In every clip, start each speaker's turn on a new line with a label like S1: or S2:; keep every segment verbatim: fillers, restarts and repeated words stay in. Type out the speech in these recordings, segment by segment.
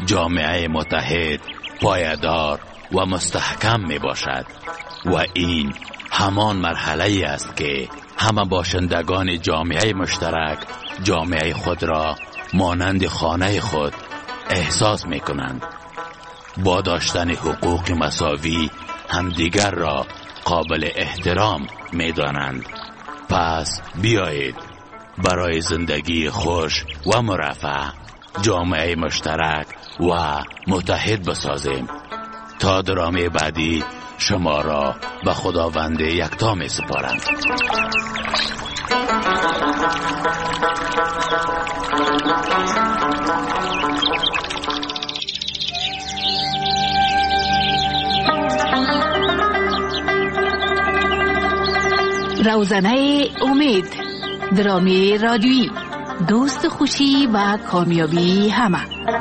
S1: جامعه متحد، پایدار و مستحکم می باشد و این همان مرحله است که همه باشندگان جامعه مشترک جامعه خود را مانند خانه خود احساس می کنند. با داشتن حقوق مساوی همدیگر را قابل احترام می دانند. پس بیایید برای زندگی خوش و مرفه جامعه مشترک و متحد بسازیم. تا درامه بعدی شما را به خداوند یکتا می سپارم.
S2: روزنه امید، درامی رادیویی، دوست خوشی و کامیابی همه.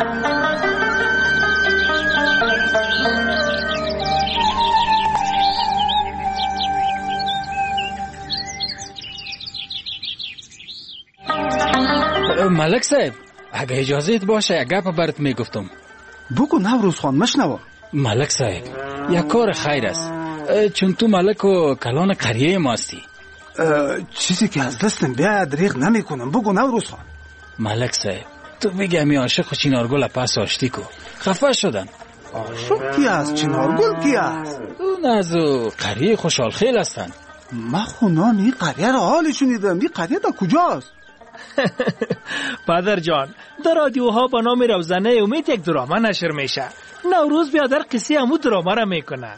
S3: ملک صاحب، اگه اجازهت باشه یک گپ برات میگفتم.
S4: بگو نوروز خان، مشنوم.
S3: ملک صاحب، یک کار خیر است، چون تو ملک و کلان قریه ماستی.
S4: چیزی که از دستم بیاد دریغ نمی کنم. بگو نوروز خان.
S3: ملک صاحب، تو بگه می عاشق چنارگل پس آشتی کو. خفه شدن.
S4: عاشق کی است؟ چنارگل کی است؟
S3: اون از قریه خوشحال خیل هستن.
S4: من خونان این قریه را حالی شنیدم. این قریه دا کجاست؟
S5: پدر جان، در رادیوها با نام روزنه امید یک دراما نشر میشه. نوروز بیادر قصه همو دراما را میکنه.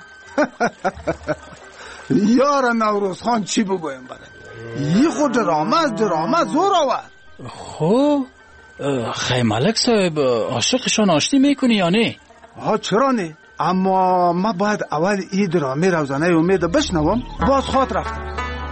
S4: یار نوروز خان چی بگویم برد؟ یه خود دراما از دراما زور آورد.
S3: خب خیلی ملک صاحب، عاشقشان آشتی میکنی یا نه؟
S4: ها چرا نه؟ اما ما باید اول این دراما روزنه امید بشنوم، باز خواد رفتم.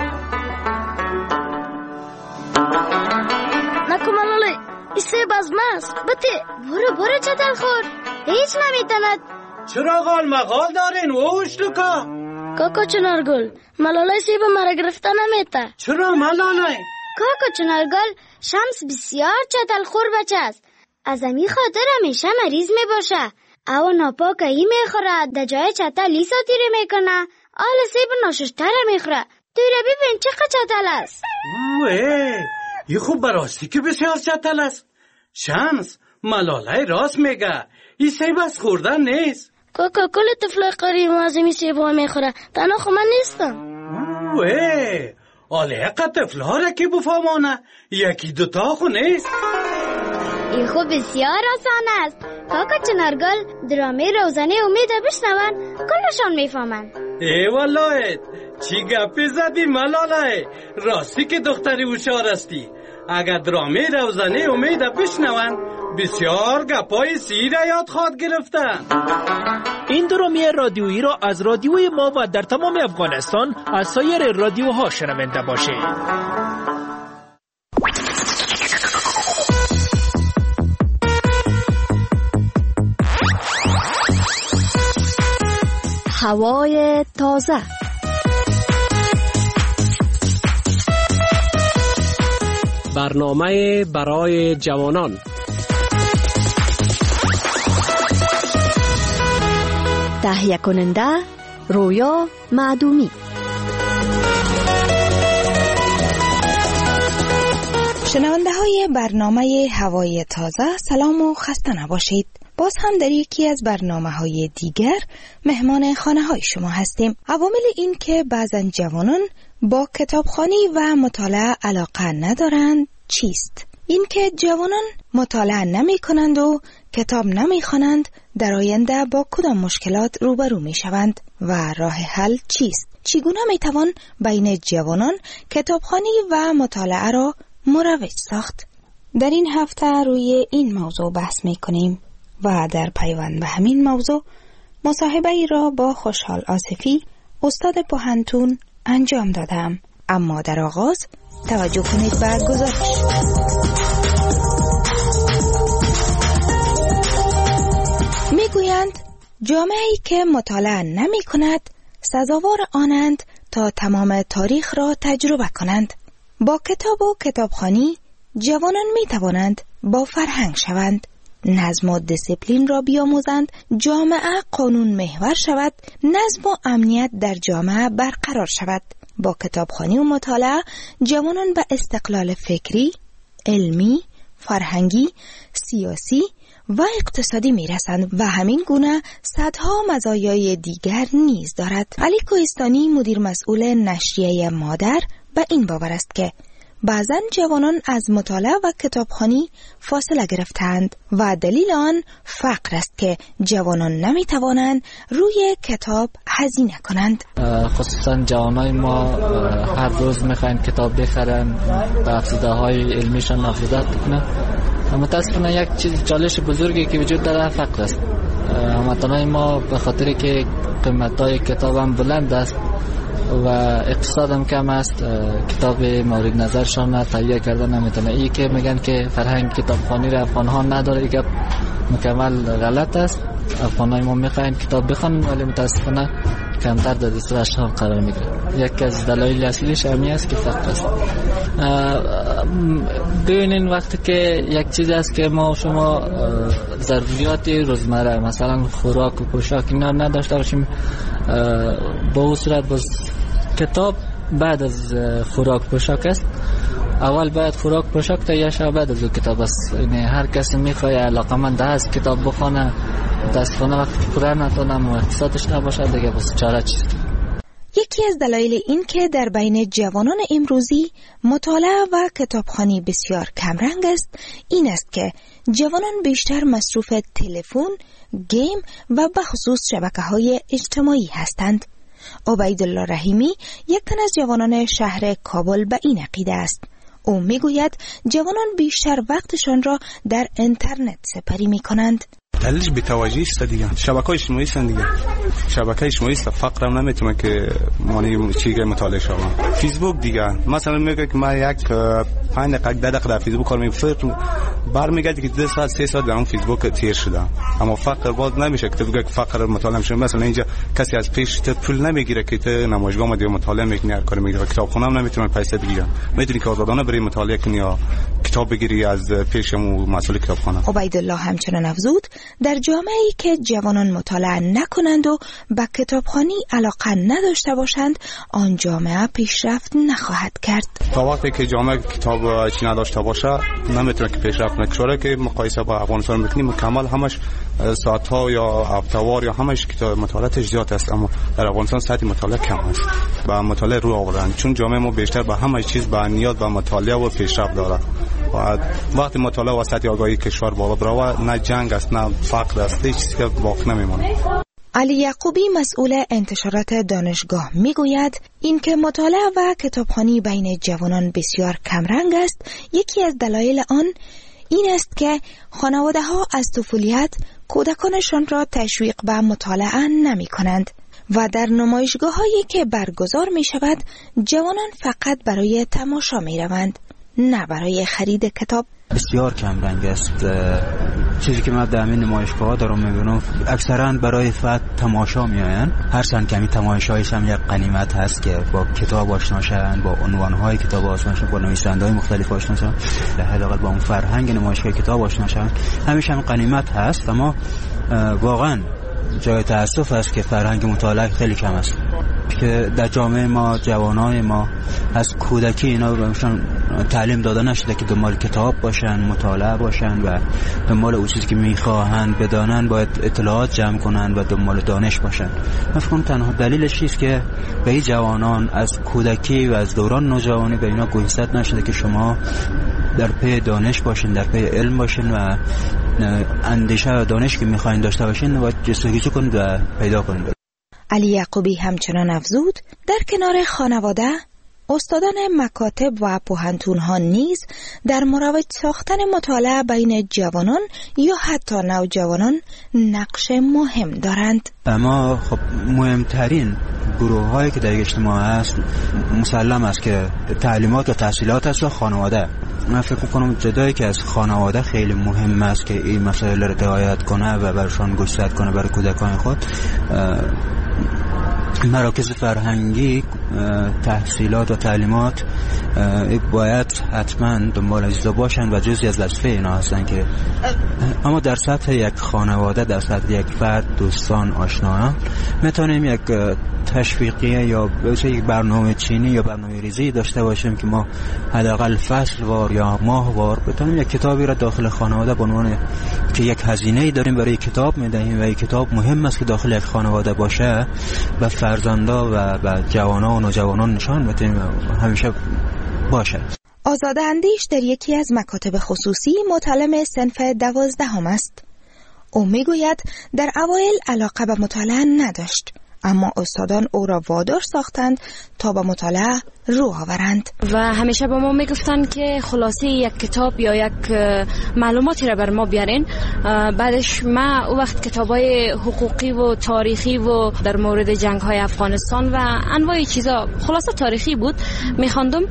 S6: نکمالالی ایسه بازماست. بطه برو برو چطل خور، هیچ نمیتند.
S5: چرا غال مغال دارین ووش لکا؟
S6: کاکا چنارگل، ملالای سیب مرا گرفته نمیته.
S5: چرا ملالای؟
S6: کاکا چنارگل شمس بسیار چطل خور بچه است. از امی خاطر همیشه مریض می باشه. او ناپاک ای میخوره، در جای چطل لیسا تیره میکنه. آل سیب ناششتر میخوره. تیره ببین چقدر چطل است.
S5: اوه، این خوب براستی که بسیار چطل است. شمس، ملالای راست میگه. این سیب از خوردن نیست.
S6: کاکا کل طفل قریب از این سیب ها میخوره. تنها خو من نیستم.
S5: اوه، آله اقا طفل ها را که بفهمانه. یکی دوتا خو نیست.
S6: این خوب بسیار آسان است. کاکا چنارگل درامه روزنه امید بشنون، کلشان میفهمن.
S5: ای والله، چی گپی زدی ملالای؟ راستی که دختری هوشیار استی. اگر درامه روزنه امید بشنون، بسیار گپای سیر یاد خواد گرفتن. این درامه رادیویی را از رادیوی ما و در تمام افغانستان از سایر رادیوها شنونده باشید.
S7: هوای تازه.
S8: برنامه برای جوانان.
S7: تهیه کننده رویا معدومی.
S9: شنونده های برنامه هوای تازه، سلام و خسته نباشید. باز هم در یکی از برنامه های دیگر مهمان خانه های شما هستیم. عوامل این که بعضن جوانان با کتابخوانی و مطالعه علاقه ندارند چیست؟ این که جوانان مطالعه نمی کنند و کتاب نمی خوانند در آینده با کدام مشکلات روبرو می شوند و راه حل چیست؟ چگونه می توان بین جوانان کتابخوانی و مطالعه را مروج ساخت؟ در این هفته روی این موضوع بحث می کنیم و در پیوند به همین موضوع مصاحبه ای را با خوشحال آصفی استاد پوهنتون انجام دادم. اما در آغاز توجه کنید به گزارش. می گویند جامعه‌ای که مطالعه نمی کند سزاوار آنند تا تمام تاریخ را تجربه کنند. با کتاب و کتابخوانی جوانان می توانند با فرهنگ شوند. نظم و دیسیپلین را بیاموزند، جامعه قانون محور شود، نظم و امنیت در جامعه برقرار شود. با کتابخوانی و مطالعه جوانان به استقلال فکری، علمی، فرهنگی، سیاسی و اقتصادی میرسند و همین گونه صدها مزایای دیگر نیز دارد. علی کوهستانی مدیر مسئول نشریه مادر به این باور است که بعضا جوانان از مطالعه و کتابخوانی فاصله گرفتند و دلیل آن فقر است که جوانان نمی توانند روی کتاب هزینه کنند.
S10: خصوصا جوانای ما هر روز میخواین کتاب بخرن، به افزوده های علمیشان افزوده کنن. متاسفانه یک چیز چالش بزرگی که وجود داره فقر است. هموطنان ما به خاطر که قیمت‌های کتاب هم بلند است و اقتصاد هم کم است، کتاب مورد نظرشان تهیه کردن نمیتونه. ای که میگن که فرهنگ کتابخوانی را افغان ها نداره، این مکمل غلط است. افغان های ما میخواین کتاب بخوان ولی متاسفانه کمتر در دسترسشان قرار میگیره. یکی از دلایل اصلیش همین است که فقر است. ببینین وقتی که یک چیز است که ما شما ضروریات روزمره مثلا خوراک و پوشاک اینا نداشته باشیم، با اون صورت باز کتاب بعد از خوراک پوشاک است. اول باید خوراک پوشاک تهیه شود، بعد از کتاب است. یعنی هر کسی میخواد علاقمند است کتاب بخونه، متاسفانه وقتی پوره نتونم و اقتصادش نباشه دیگه بس چاره چیست.
S9: یکی از دلایل این که در بین جوانان امروزی مطالعه و کتابخوانی بسیار کمرنگ است این است که جوانان بیشتر مصروف تلفن، گیم و به خصوص شبکه‌های اجتماعی هستند. عبیدالله رحیمی یک تن از جوانان شهر کابل به این عقیده است. او میگوید جوانان بیشتر وقتشان را در اینترنت سپری می‌کنند.
S11: دلیلش بی‌توجهی است دیگه. شبکه‌های اجتماعی است دیگه. شبکه‌های اجتماعی است، فقر هم نمیتونه که مانی چیزی مطالعه شوم. فیسبوک دیگه مثلا میگه که ما یک پنج دقیقه ده دقیقه در فیسبوک کار می‌کنم، برمیگردی که دو ساعت سه ساعت در اون فیسبوک تیر شده. اما فقر باز نمیشه که بگه فقر مطالعه میشه. مثلا اینجا کسی از پیش تو پول نمیگیره که تو نمایشگاه ما دیگه مطالعه میکنی، هر کاری میگیره. کتابخونه هم نمیتونه پیسه بگیره. میتونی که آزادانه بری مطالعه کنی یا کتاب بگیری از پیشمو مسئول کتابخانه.
S9: عبیدالله همچنان افزود در جامعه‌ای که جوانان مطالعه نکنند و به کتابخوانی علاقه نداشته باشند، آن جامعه پیشرفت نخواهد کرد.
S11: تا وقتی که جامعه کتاب چی نداشته باشه نمیتونه که پیشرفت نکنه. که مقایسه با افغانستان میکنیم مکمل همش ساعت‌ها یا هفته‌وار یا همش کتاب مطالعه زیاد است، اما در افغانستان سطح مطالعه کم است. با مطالعه رو آوردن چون جامعه ما بیشتر به همه چیز به نیاز به مطالعه و پیشرفت داره. و وقتی مطالعه و سطح آگاهی کشور بالا بره نه جنگ است نه فقر است، هیچ چیزی باقی نمیمونه.
S9: علی یعقوبی مسئول انتشارات دانشگاه میگوید اینکه مطالعه و کتابخوانی بین جوانان بسیار کمرنگ است. یکی از دلایل آن این است که خانواده ها از طفولیت کودکانشان را تشویق به مطالعه نمی کنند و در نمایشگاه هایی که برگزار می شود جوانان فقط برای تماشا می روند، نه برای خرید کتاب.
S12: بسیار کم رنگ است. چیزی که من در همین نمایشگاه ها دارم میبینم اکثرا برای فقط تماشا میآیند. هر چند کمی تماشایش هم یک غنیمت هست که با کتاب آشنا شوند، با عنوان‌های کتاب آشنا شوند، با نویسنده‌های مختلف آشنا شوند، حداقل با اون فرهنگ نمایشگاه کتاب آشنا شوند. همیشه هم غنیمت هست، اما واقعا جای تأسف است که فرهنگ مطالعه خیلی کم است. که در جامعه ما جوانای ما از کودکی اینا بهشون تعلیم داده نشده که دنبال کتاب باشن، مطالعه باشن و دنبال اون چیزی که میخواهن بدانن باید اطلاعات جمع کنن و دنبال دانش باشن. من فکر کنم تنها دلیلش چیست که به این جوانان از کودکی و از دوران نوجوانی به اینا گوشزد نشده که شما در پی دانش باشین، در پی علم باشین و اندیشه و دانش که میخواین داشته باشین و جستجو کنید و پیدا کنید.
S9: علی یعقوبی همچنان افزود در کنار خانواده استادان مکاتب و پوهنتون‌ها نیز در مروج ساختن مطالعه بین جوانان یا حتی نوجوانان نقش مهم دارند.
S12: اما خب مهمترین گروه هایی که در اجتماع هست مسلم است که تعلیمات و تحصیلات است و خانواده. من فکر میکنم جدایی که از خانواده خیلی مهم است که این مسائل را رعایت کنه و برشان گوشزد کنه برای کودکان خود. مراکز فرهنگی تحصیلات و تعلیمات باید حتما دنبال اجزا باشن و جزئی از وظیفه اینا هستن که اما در سطح یک خانواده، در سطح یک فرد، دوستان، آشنایان میتونیم یک تشویقیه یا یک برنامه چینی یا برنامه ریزی داشته باشیم که ما حداقل فصل وار یا ماه وار بتونیم یک کتابی را داخل خانواده به عنوان که یک هزینه‌ای داریم برای کتاب میدهیم و یک کتاب مهم است که داخل یک خانواده باشه و فرزندا و به جوانان و نوجوانان نشان بدیم همیشه باشه.
S9: آزاده اندیش در یکی از مکاتب خصوصی متعلم صنف دوازدهم است. او میگوید در اوایل علاقه به مطالعه نداشت، اما استادان او را وادار ساختند تا به مطالعه رو آورند
S13: و همیشه به ما میگفتن که خلاصه یک کتاب یا یک معلوماتی را بر ما بیارین. بعدش ما او وقت کتابای حقوقی و تاریخی و در مورد جنگ های افغانستان و انواع چیزا خلاصه تاریخی بود میخواندم.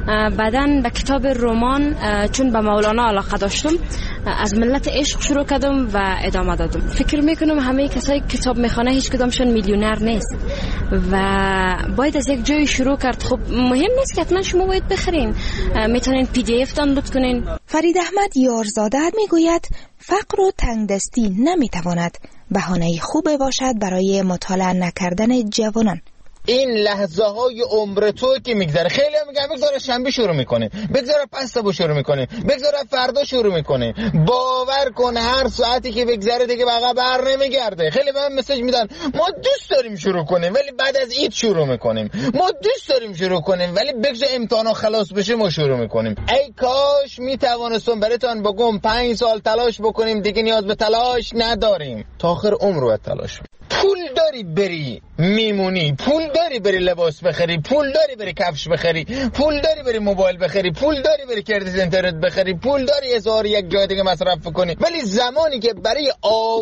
S13: بعدن به کتاب رمان چون به مولانا علاقه داشتم از ملت عشق شروع کردم و ادامه دادم. فکر میکنم همه کسایی کتاب میخوانه هیچ کدامشون میلیونر نیست و باید از یک جای شروع کرد. خب مهم نیست که حتما شما باید بخرین، میتونین پی دی اف دانلود کنین.
S9: فرید احمد یارزاده میگوید فقر و تنگدستی نمیتواند بهانه خوبه باشد برای مطالعه نکردن جوانان.
S14: این لحظه های عمر تو که میگذره، خیلی هم میگن بگذاره شنبه شروع میکنه، بگذاره پستا شروع میکنه، بگذاره فردا شروع میکنه. باور کن هر ساعتی که بگذره دیگه بقیه بر نمیگرده. خیلی به من مسیج میدن ما دوست داریم شروع کنیم ولی بعد از عید شروع میکنیم، ما دوست داریم شروع کنیم ولی بگذار امتحانا خلاص بشه ما شروع میکنیم. ای کاش میتوانستم براتون بگم پنج سال تلاش بکنیم دیگه نیاز به تلاش نداریم، تا آخر عمر رو تلاش. پول داری بری میمونی، پول داری بری لباس بخری، پول داری بری کفش بخری، پول داری بری موبایل بخری، پول داری بری کردیت اینترنت بخری، پول داری هزار یک جای دیگه مصرف کنی. ولی زمانی که برای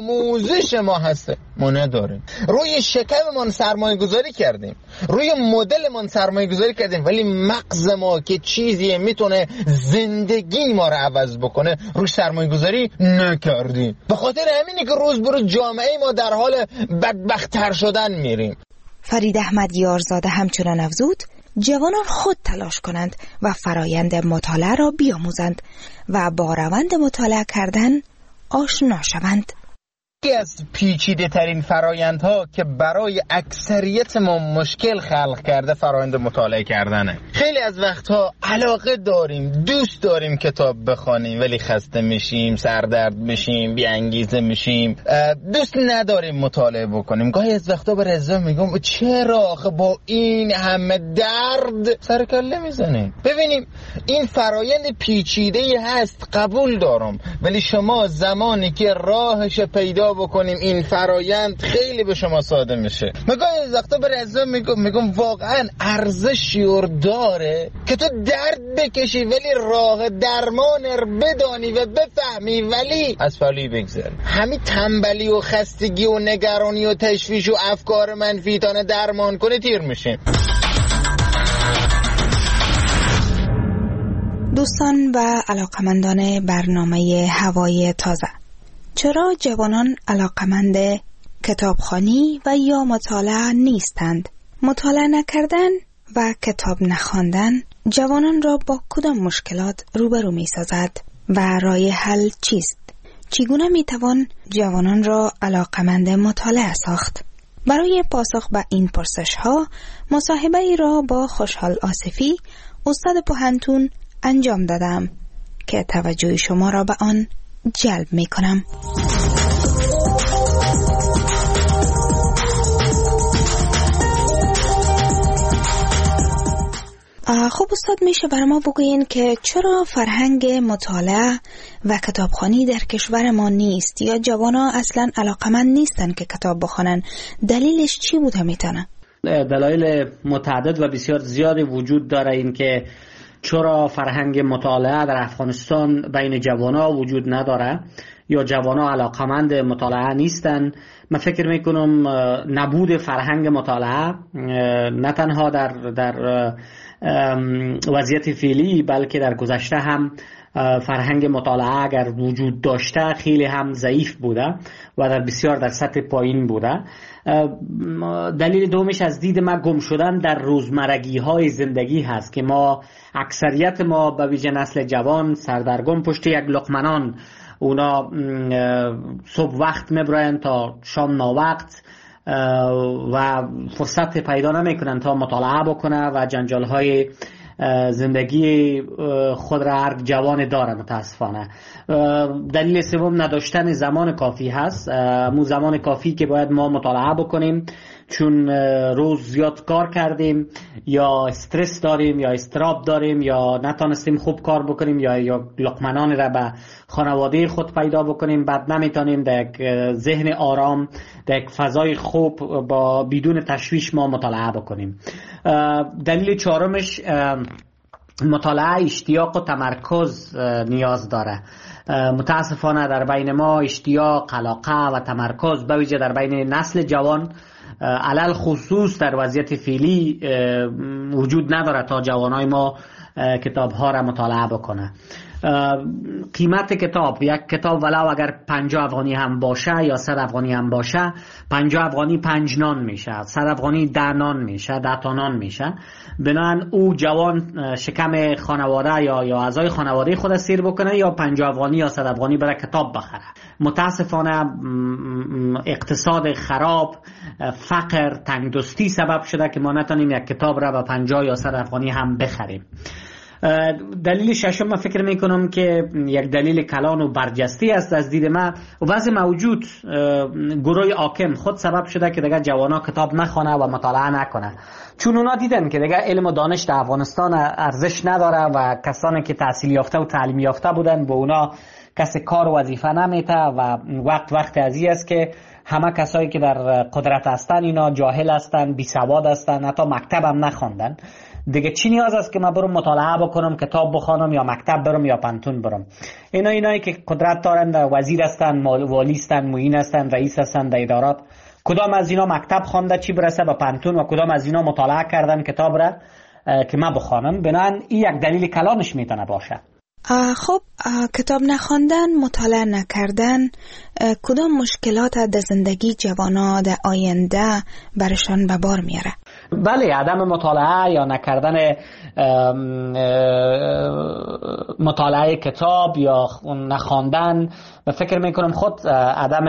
S14: آموزش ما هسته ما نداریم. روی شکممون سرمایه گذاری کردیم، روی مدلمون سرمایه گذاری کردیم، ولی مغز ما که چیزی میتونه زندگی ما رو عوض بکنه روی سرمایه گذاری نکردیم. به خاطر همینه که روز به روز جامعه ما در حال بدبخت‌تر شدن میریم.
S9: فرید احمد یارزاده همچنان افزود جوانان خود تلاش کنند و فرایند مطالعه را بیاموزند و با روند مطالعه کردن آشنا شوند.
S14: یکی از پیچیده ترین فرایندها که برای اکثریت ما مشکل خلق کرده فرایند مطالعه کردنه. خیلی از وقتها علاقه داریم، دوست داریم کتاب بخوانیم ولی خسته میشیم، سردرد میشیم، بی انگیزه میشیم، دوست نداریم مطالعه بکنیم. گاهی از وقتا به رضا میگم چرا آخه با این همه درد سر کله میزنیم؟ ببینیم این فرایند پیچیده‌ای هست، قبول دارم، ولی شما زمانی که راهش پیدا بکنیم این فرایند خیلی به شما ساده میشه. مگه از وقتا به رضا میگم میگم واقعا ارزشی داره که تو درد بکشی ولی راه درمان رو بدانی و بفهمی ولی از فعلی بگذر. همین تنبلی و خستگی و نگرانی و تشویش و افکار منفی تانه درمان کنه تیر میشه.
S9: دوستان و علاقمندان برنامه هوای تازه، چرا جوانان علاقمند کتابخوانی و یا مطالعه نیستند؟ مطالعه نکردن و کتاب نخواندن جوانان را با کدام مشکلات روبرو می سازد و راه حل چیست؟ چگونه می توان جوانان را علاقمند مطالعه ساخت؟ برای پاسخ به این پرسش ها مصاحبه ای را با خوشحال آصفی استاد پوهنتون انجام دادم که توجه شما را به آن جلب می کنم. خب استاد میشه برای ما بگوین که چرا فرهنگ مطالعه و کتابخوانی در کشور ما نیست یا جوانا اصلا علاقمند نیستن که کتاب بخونن؟ دلیلش چی بوده میتونه؟
S15: دلایل متعدد و بسیار زیادی وجود داره این که چرا فرهنگ مطالعه در افغانستان بین جوانا وجود نداره یا جوانا علاقمند مطالعه نیستن. من فکر میکنم نبود فرهنگ مطالعه نه تنها در در وضعیت فعلی بلکه در گذشته هم فرهنگ مطالعه اگر وجود داشته خیلی هم ضعیف بوده و در بسیار در سطح پایین بوده. دلیل دومش از دید ما گم شدن در روزمرگی های زندگی هست که ما اکثریت ما به ویژه نسل جوان سردرگم پشت یک لقمه اونا صبح وقت میبرن تا شام ناوقت و فرصت پیدا نمیکنن تا مطالعه بکنه و جنجال های زندگی خود را هر جوان داره متاسفانه. دلیل سوم نداشتن زمان کافی هست، مو زمان کافی که باید ما مطالعه بکنیم، چون روز زیاد کار کردیم یا استرس داریم یا استراب داریم یا نتانستیم خوب کار بکنیم یا یا لقمنان را به خانواده خود پیدا بکنیم، بعد نمیتونیم در یک ذهن آرام در یک فضای خوب با بدون تشویش ما مطالعه بکنیم. دلیل چهارمش مطالعه اشتیاق و تمرکز نیاز داره. متاسفانه در بین ما اشتیاق، علاقه و تمرکز به ویژه در بین نسل جوان علل خصوص در وضعیت فعلی وجود نداره تا جوانای ما کتاب ها را مطالعه بکنه. قیمت کتاب، یک کتاب ولو اگر پنجاه افغانی هم باشه یا صد افغانی هم باشه، پنجاه افغانی پنج نان میشه، صد افغانی ده نان میشه، ده تا نان میشه. بنابراین او جوان شکم خانواده یا یا اعضای خانواده خود سیر بکنه یا پنجاه افغانی یا صد افغانی برای کتاب بخره. متاسفانه اقتصاد خراب، فقر، تنگدستی سبب شده که ما نتونیم یک کتاب را به پنجاه یا صد افغانی هم بخریم. دلیل ششم من فکر میکنم که یک دلیل کلان و برجسته است از دید من، وضع موجود گروه حاکم خود سبب شده که دیگه جوانا کتاب نخونه و مطالعه نکنه، چون اونا دیدن که دیگه علم و دانش در افغانستان ارزش نداره و کسانی که تحصیل یافته و تعلیم یافته بودن به اونا کسی کار و وظیفه نمیده و وقت وقت ازی است که همه کسایی که در قدرت هستن اینا جاهل هستن، بی سواد هستن، حتی مکتب هم نخوندن. دیگه چی نیاز است که من برم مطالعه بکنم، کتاب بخونم یا مکتب برم یا پانتون برم؟ اینا اینایی که قدرت دارن، در وزیر هستن، والی هستن، معین هستن، رئیس هستن در ادارات، کدام از اینا مکتب خوانده چی برسه به پانتون و کدام از اینا مطالعه کردن کتاب را که من بخونم؟ بنابراین این یک دلیل کلانش میتونه باشه.
S9: خب کتاب نخواندن، مطالعه نکردن کدام مشکلات در زندگی جوانا در آینده برشان به بار میاره؟
S15: بله، عدم مطالعه یا نکردن مطالعه کتاب یا نخواندن و فکر میکنم خود عدم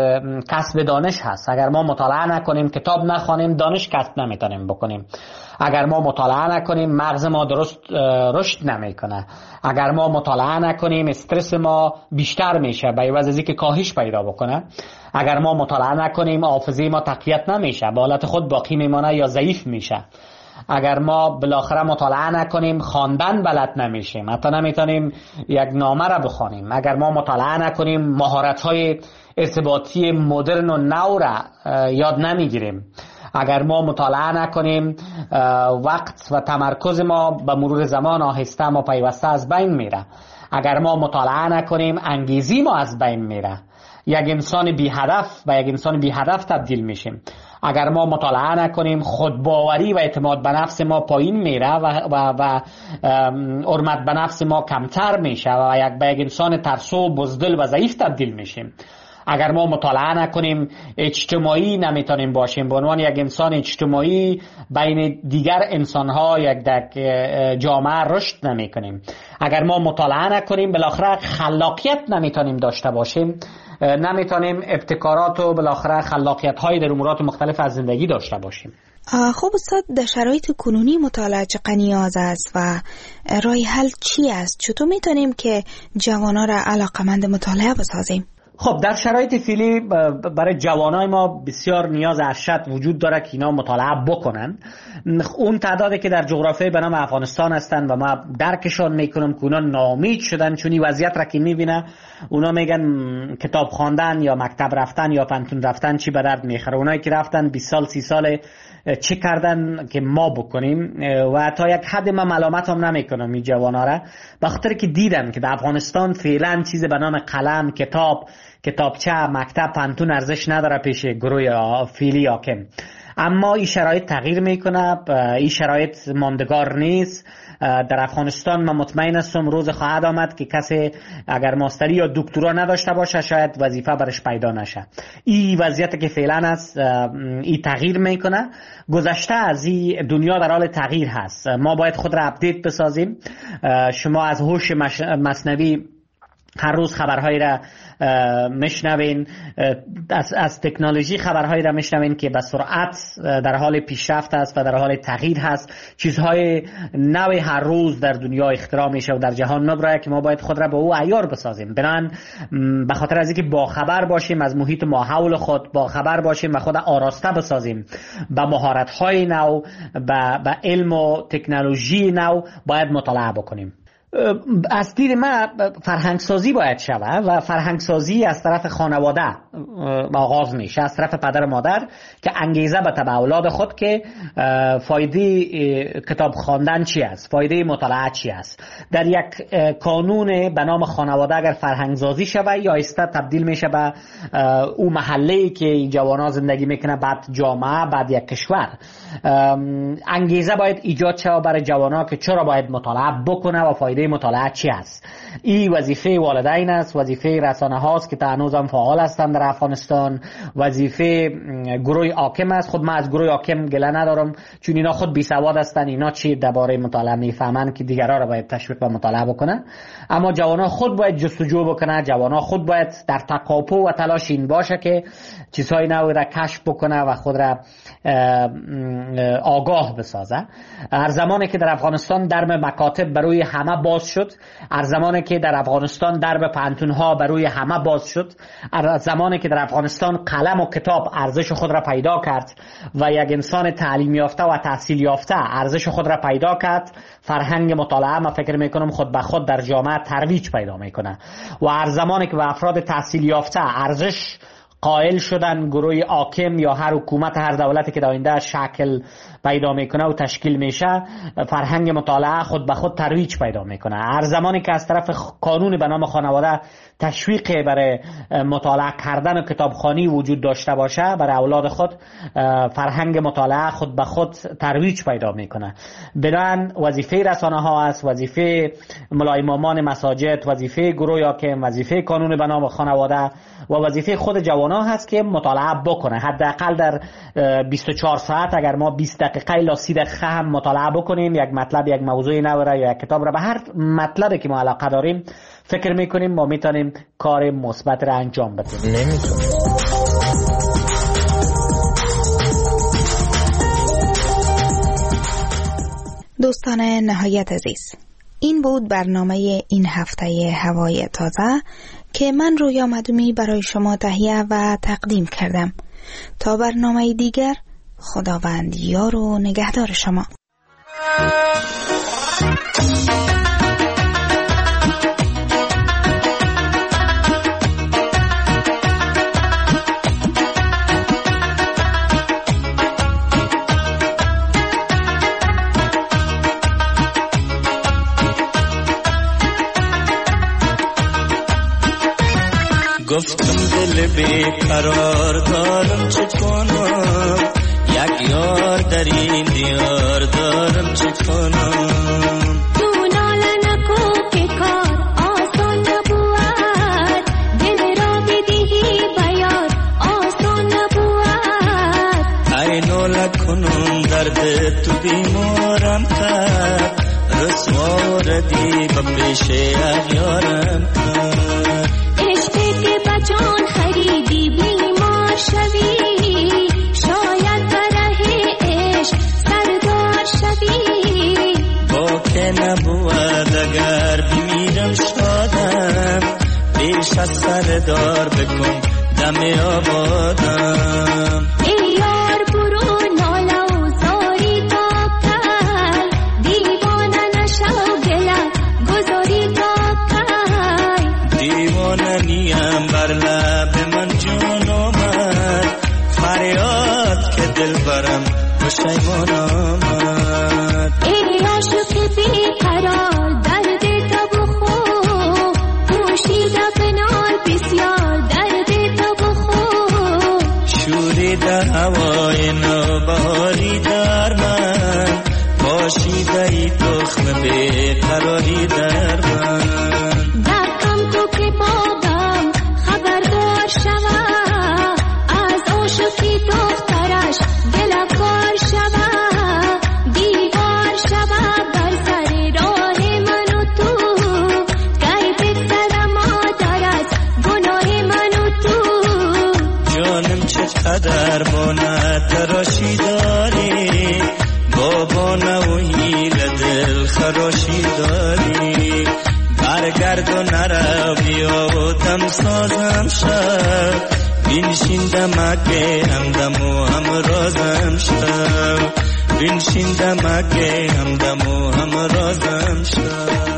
S15: کسب دانش هست. اگر ما مطالعه نکنیم، کتاب نخوانیم، دانش کسب نمیتونیم بکنیم. اگر ما مطالعه نکنیم، مغز ما درست رشد نمیکنه. اگر ما مطالعه نکنیم، استرس ما بیشتر میشه به عوض از اینکه کاهش پیدا بکنه. اگر ما مطالعه نکنیم، حافظه ما تقویت نمیشه، به حالت خود باقی میمانه یا ضعیف میشه. اگر ما بالاخره مطالعه نکنیم، خواندن بلد نمیشیم، حتی نمیتونیم یک نامه را بخوانیم. اگر ما مطالعه نکنیم، مهارت‌های ارتباطی مدرن و نو را یاد نمیگیریم. اگر ما مطالعه نکنیم، وقت و تمرکز ما به مرور زمان آهسته ما پیوسته از بین میره. اگر ما مطالعه نکنیم، انگیزی ما از بین میره. یک انسان بی هدف و یک انسان بی هدف تبدیل میشیم. اگر ما مطالعه نکنیم، خودباوری و اعتماد به نفس ما پایین میره و و و حرمت به نفس ما کمتر میشه و یک به یک انسان ترسو، بزدل و ضعیف تبدیل میشیم. اگر ما مطالعه نکنیم، اجتماعی نمیتونیم باشیم. به عنوان یک انسان اجتماعی بین دیگر انسانها یک در جامعه رشد نمیکنیم. اگر ما مطالعه نکنیم، بالاخره خلاقیت نمیتونیم داشته باشیم، نمیتونیم ابتکارات و بالاخره خلاقیت های در امورات مختلف از زندگی داشته باشیم.
S9: خب استاد، در شرایط کنونی مطالعه چقدر نیاز است و راه حل چی است؟ چطور میتونیم که جوانان را علاقمند مطالعه بسازیم؟
S15: خب در شرایط فعلی برای جوانای ما بسیار نیاز ارشد وجود داره که اینا مطالعه بکنن. اون تعدادی که در جغرافیای به نام افغانستان هستن و ما درکشان میکنم که اونا ناامید شدن، چون این وضعیت را که میبینه اونا میگن کتاب خواندن یا مکتب رفتن یا پانتون رفتن چی به درد میخوره. اونایی که رفتن بیست سال سی سال چی کردن که ما بکنیم؟ و تا یک حد من ملامت هم نمیکنم این جوانا را، به خاطر که دیدن که در افغانستان فعلا چیز به نام قلم، کتاب، کتابچه، مکتب، پانتون ارزش نداره پیش گروه فعلی حاکم. اما این شرایط تغییر میکنه، این شرایط ماندگار نیست. در افغانستان من مطمئن هستم روز خواهد آمد که کسی اگر ماستری یا دکترا نداشته باشه شاید وظیفه برش پیدا نشه. این وضعیتی که فعلا است این تغییر میکنه. گذشته از این دنیا در حال تغییر هست. ما باید خود را اپدیت بسازیم. شما از هوش مصنوعی هر روز خبرهایی را میشنوین، از, از تکنولوژی خبرهایی را میشنوین که به سرعت در حال پیشرفت است و در حال تغییر هست. چیزهای نوی هر روز در دنیا اختراع میشه و در جهان مبرای که ما باید خود را به او عیار بسازیم. بنابراین به خاطر از اینکه با خبر باشیم از محیط ما حول خود، با خبر باشیم و خود آراسته بسازیم به مهارت‌های نو، به علم و تکنولوژی نو باید مطالعه بکنیم. از دید من فرهنگسازی باید شود و فرهنگسازی از طرف خانواده آغاز میشه، از طرف پدر و مادر که انگیزه به تبع اولاد خود که فایده کتاب خواندن چی است، فایده مطالعه چی است. در یک کانون به نام خانواده اگر فرهنگسازی شود یا ایسته تبدیل میشه به او محله‌ای که جوانان زندگی میکنه، بعد جامعه، بعد یک کشور. انگیزه باید ایجاد شود برای جوانان که چرا باید مطالعه بکنه و فایده مطالعه چی است. این وظیفه والدین است، وظیفه رسانه هاست که تا هنوز هم فعال هستند در افغانستان، وظیفه گروه حاکم است. خود من از گروه حاکم گله ندارم چون اینا خود بی سواد هستند، اینا چی درباره مطالعه میفهمند که دیگران را باید تشویق به مطالعه بکنه. اما جوانان خود باید جستجو بکنه، جوانان خود باید در تکاپو و تلاش این باشه که چیزهای نوی را کشف بکنه و خود را آگاه بسازه. هر زمانی که در افغانستان درب مکاتب برای همه باز شد، هر زمانی که در افغانستان درب پانتونها برای همه باز شد، هر زمانی که در افغانستان قلم و کتاب ارزش خود را پیدا کرد و یک انسان تعلیم یافته و تحصیل یافته ارزش خود را پیدا کرد، فرهنگ مطالعه ما فکر میکنم خود به خود در جامعه ترویج پیدا میکنه. و هر زمانی که به افراد تحصیل یافته ارزش قائل شدن، گروه حاکم یا هر حکومت هر دولتی که در آینده شکل پیدا میکنه و تشکیل میشه، فرهنگ مطالعه خود به خود ترویج پیدا میکنه. هر زمانی که از طرف قانون به نام خانواده تشویق برای مطالعه کردن و کتابخوانی وجود داشته باشه برای اولاد خود، فرهنگ مطالعه خود به خود ترویج پیدا میکنه. بنابراین وظیفه رسانه ها است، وظیفه ملای امامان مساجد، وظیفه گروه حاکم، وظیفه قانون به نام خانواده و وظیفه خود جوانان هست که مطالعه بکنه. حداقل در بیست و چهار ساعت اگر ما بیست دقیقه الی سی دقیقه هم مطالعه بکنیم، یک مطلب، یک موضوع نو را یا یک کتاب را، به هر مطلبی که ما علاقه داریم فکر میکنیم ما میتونیم کار مثبت را انجام بدیم. نمیتونیم.
S9: دوستان نهایت عزیز، این بود برنامه این هفته هوای تازه که من رویا مدومی برای شما تهیه و تقدیم کردم. تا برنامه دیگر، خداوند یار و نگهدار شما.
S16: گفتم دل بیقرار دارم چه کنم، یک یار در این دیار دارم چه کنم.
S17: تو ناله نکو که کار آسان نبود، دل را بدهی بیار آسان نبود.
S16: ای ناله کنم درد تو بیمارم کرد، رسوا ردی به پیش اغیارم کرد.
S17: جان خریدی بیمار شوی، شاید بره عشق سردار شوی.
S16: با که نبود اگر بمیرم شادم، پیش از سردار بکن دم آبادم.
S17: ای یار برو ناله و زاری تا کل، دیوانه نشو گله گذاری تا کل.
S16: دیوانه نیم بر لب من جون آمد، فریاد که دل برم پشیمان آمد.
S17: ای عاشق بیقرار درد تو بخور، پوشیده پنهان بسیار درد تو بخور.
S16: شوریده هوای نو بیقراری در من
S17: دکم تو که بابم خبردار شوه از عاشقی دخترش دل کار شوه دیوار شوه بر سر راه من و تو گی بگذر مادر از گناه من و تو
S16: جانم چقدر بانه تراشی داری بابا نویل دل خراشی داری برگرد و نرو بیا و دم سازم شد بینشین دمکه همدم و همرازم شد بینشین دمکه همدم و همرازم شد.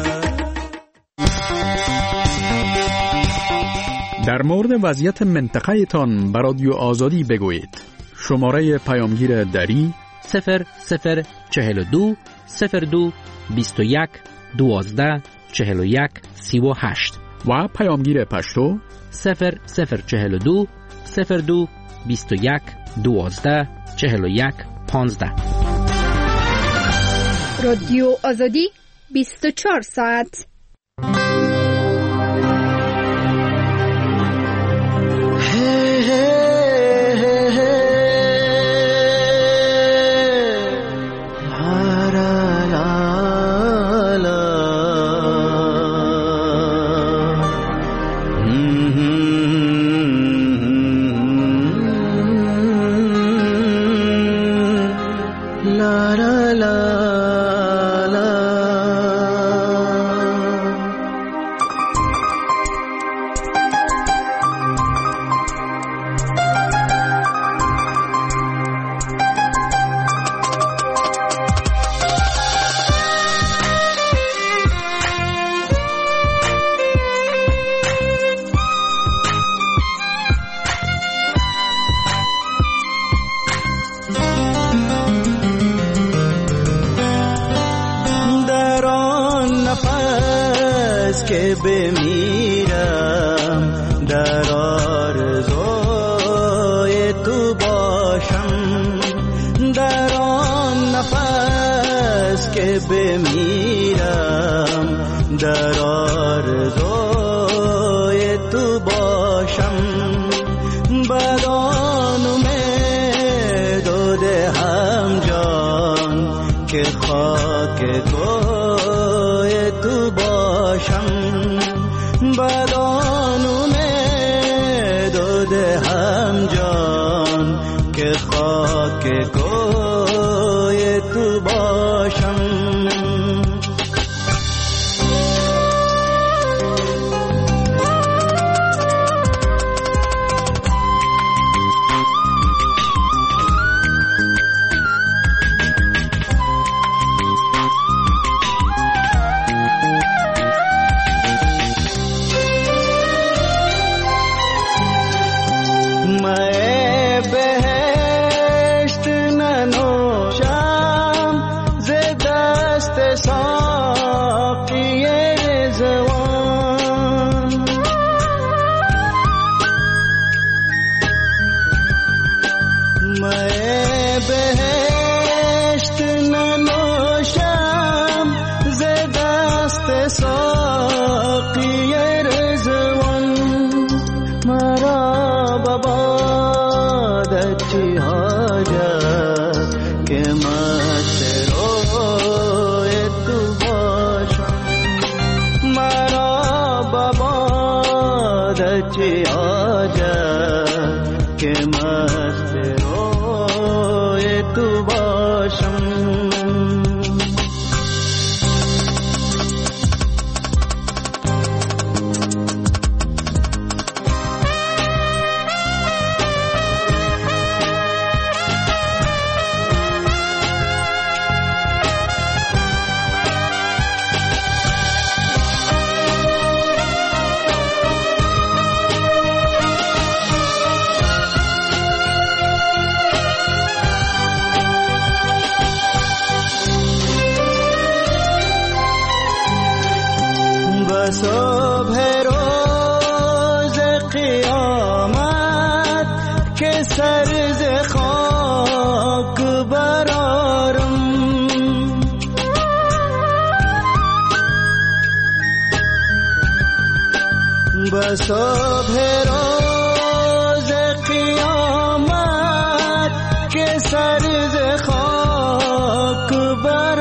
S18: در مورد وضعیت منطقه تان به رادیو آزادی بگویید. شماره پیامگیر دری
S19: صفر صفر چهل و دو صفر دو بیست و یک دوازده چهل و یک سی و هشت
S18: و پیامگیر پشتو
S19: صفر صفر چهل و دو صفر دو بیست و یک دوازده چهل و یک پانزده.
S20: رادیو آزادی بیست و چهار ساعت.
S16: که بمیرم در آرزوی تو باشم در آن نفس که بمیرم در آرزوی تو باشم بدان امید و دهم جان که خاک کوی تو باشم بدان امید و دهم جان که خاک کوی تو باشم. صبح روز قیامت که سر ز خاک بر